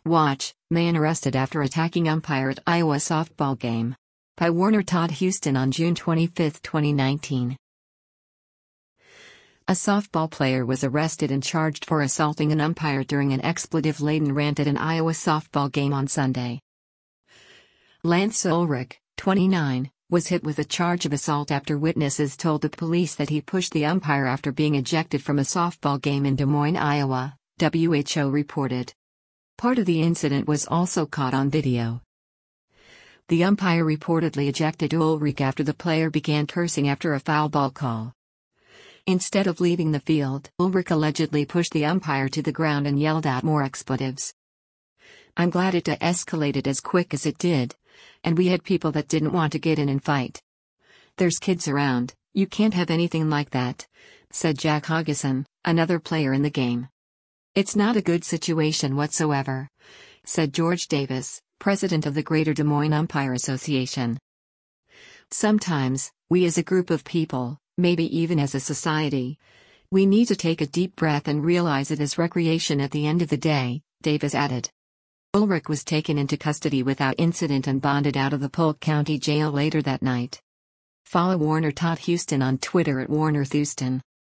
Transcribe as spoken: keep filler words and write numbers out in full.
Watch, man arrested after attacking umpire at Iowa softball game. By Warner Todd Houston on June twenty-fifth, twenty nineteen. A softball player was arrested and charged for assaulting an umpire during an expletive-laden rant at an Iowa softball game on Sunday. Lance Ulrich, twenty-nine, was hit with a charge of assault after witnesses told the police that he pushed the umpire after being ejected from a softball game in Des Moines, Iowa, W H O reported. Part of the incident was also caught on video. The umpire reportedly ejected Ulrich after the player began cursing after a foul ball call. Instead of leaving the field, Ulrich allegedly pushed the umpire to the ground and yelled out more expletives. "I'm glad it de-escalated as quick as it did. And we had people that didn't want to get in and fight. There's kids around, you can't have anything like that," said Jack Hoggeson, another player in the game. "It's not a good situation whatsoever," said George Davis, president of the Greater Des Moines Umpire Association. "Sometimes, we as a group of people, maybe even as a society, we need to take a deep breath and realize it is recreation at the end of the day," Davis added. Ulrich was taken into custody without incident and bonded out of the Polk County Jail later that night. Follow Warner Todd Houston on Twitter at Warner Houston.